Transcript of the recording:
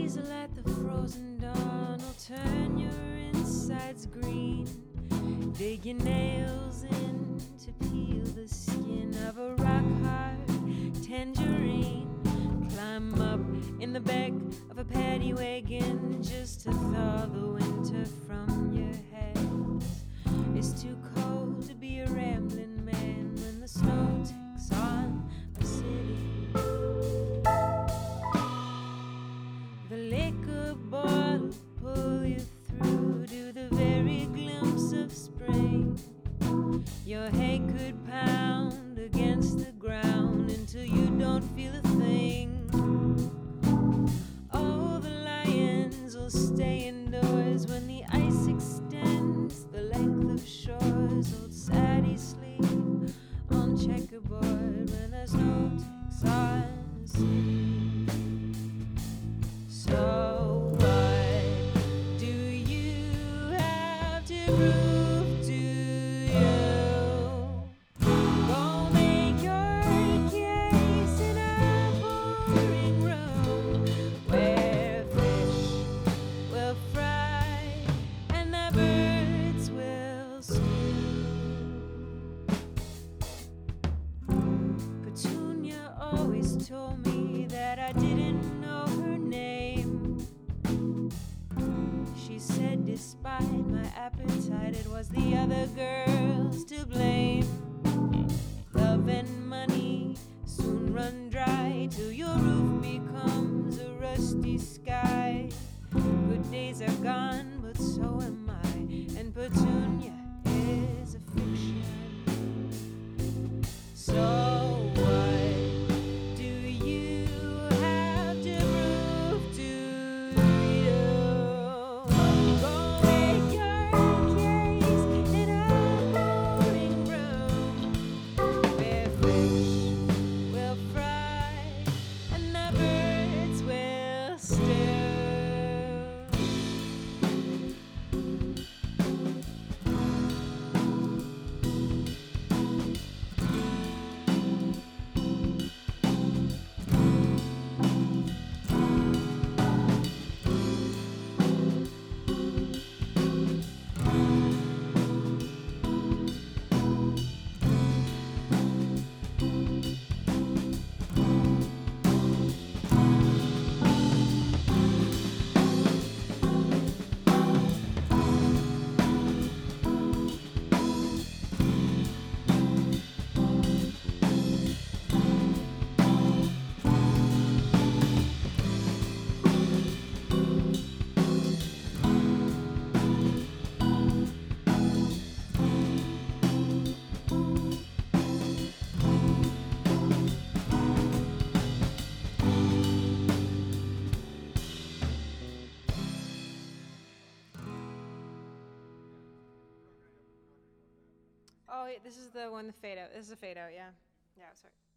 Diesel at the frozen dawn will turn your insides green. Dig your nails in to peel the skin of a rock-hard tangerine. Climb up in the back of a paddy wagon just to thaw the winter from your hands. It's too cold to be a rambling man when the snow takes on a city. The liquor bottle pull you through to the very glimpse of spring. Your head could pound against the ground until you don't feel a thing. Oh, the lions will stay indoors when the ice extends the length of shores. Old Sadie sleep on checkerboard when the snow takes on the city. So what do you have to prove to you? Go make your case in a pouring room where fish will fry and the birds will stew. Petunia always told me that I didn't know her name. She said despite my appetite, it was the other girls to blame. Love and money soon run dry till your roof becomes a rusty sky. Good days are gone, but so am I, and Petunia is a fiction. So what do you have to prove to you? Go make your case in a boarding room where fish will fry and the birds will stew. Oh, this is the one, the fade out. This is a fade out, yeah. Yeah, sorry.